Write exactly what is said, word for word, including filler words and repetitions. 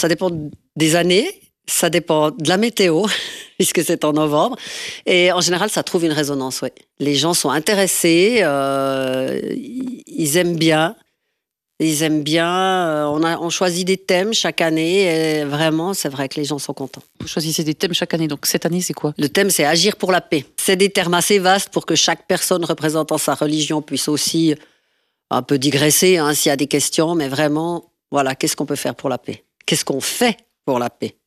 ça dépend des années, ça dépend de la météo, puisque c'est en novembre. Et en général, ça trouve une résonance, oui. Les gens sont intéressés, euh, ils aiment bien. Ils aiment bien. Euh, on, a, on choisit des thèmes chaque année. Et vraiment, c'est vrai que les gens sont contents. Vous choisissez des thèmes chaque année. Donc cette année, c'est quoi? Le thème, c'est agir pour la paix. C'est des termes assez vastes pour que chaque personne représentant sa religion puisse aussi un peu digresser hein, s'il y a des questions. Mais vraiment, voilà, qu'est-ce qu'on peut faire pour la paix? Qu'est-ce qu'on fait pour la paix?